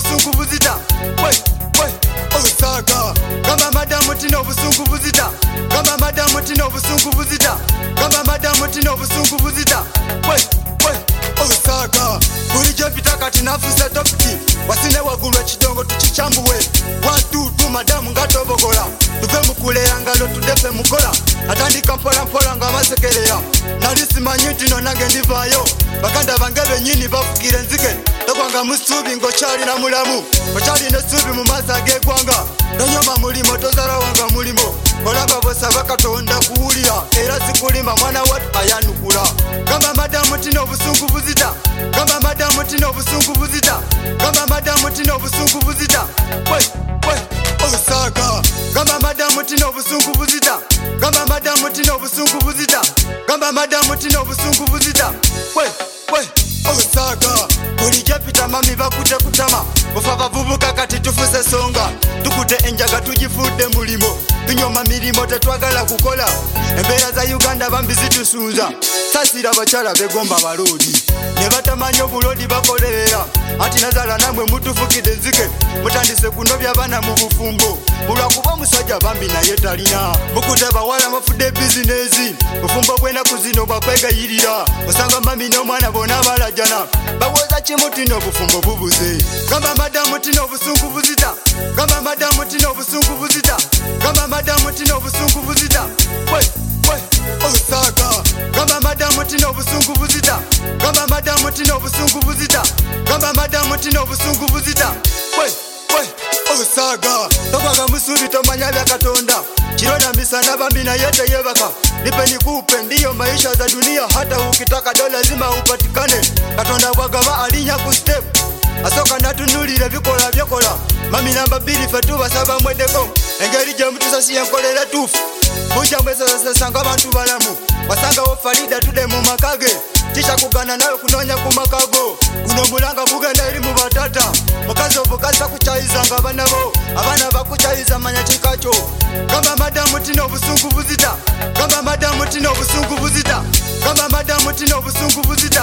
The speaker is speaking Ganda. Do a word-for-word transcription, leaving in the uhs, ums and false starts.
obusungu buzita we we osaga gamba madamu tino obusungu buzita gamba madamu tino obusungu buzita gamba madamu tino obusungu buzita we we osaga bulijjo pitaka tinafuza topiki wasine wagulu ekidongo tukicambuwe watutu madamu ngatobogola tuve mukulera ngalo tudefe mukola atandika mpola mpola nga masekereya nali simanyi nti no nange ndivaayo baganda bange bennyini bafukire enzike togwanga musuubi ng'okyalina mulamu okyalina essuubi mu maaso ag'eggwanga tonyoma mulimo tozala wanga mulimo olaba bwosaba katonda kuwulira era sikulimba mwana watu ayanukula gamba madamu tina obusungu buzita gamba madamu tina obusungu buzita gamba madamu tina obusungu buzita we we osaga gamba madamu tina obusungu buzita gamba madamu tina obusungu buzita gamba madamu tina obusungu buzita we we osaga bulijjo pita mami bakute kutama ofa bavubuka kati tufuse songa tukute enjaga tugifudde mulimo tunyoma milimo tetwagala kukola embeera za Uganda bambi zitusunza sasira bakyala begomba balodi ne batamanyi obulodi bakolerera ati nazala namwe mutufukide nzike mutandise kunobya bana mu bufumbo mulwakuba omusajja bambi naye talina mukute bawala mafudde bizinesi bufumbo bwenaku zino bwakwegayirira osanga mami n'omwana bona balajana bawoza kimu tina obufumbo bubuze gamba madamu tina obusungu buzita gamba madamu tina obusungu buzita gamba madamu tina obusungu buzita we we osaga gamba madamu tina obusungu buzita gamba madamu tina obusungu buzita gamba madamu tina obusungu buzita we we osaga togwaga musuubi tomanya bya katonda kirona misana bambi naye teyebaka nipe nikupe ndiyo maisha za dunia hata ukitaka dola lazima upatikane katonda bwagaba alinya ku step asoka natunulire bikola byokola mami namba bbiri fe tubasaba mwedeko engeri gye mutusasi enkolera tuufu bujja mwesasasanga abantu balamu wasangawo Farida tude mu makage tikyakugana nawe kunoonya ku makago guno mulanga gugenda eri mu batata mukazi obukasa kukyayizanga abanabo abaana bakukyayiza manya kikakyo gamba madamu tina obusungu buzita gamba madamu tina obusungu buzita gamba madamu tina obusungu buzita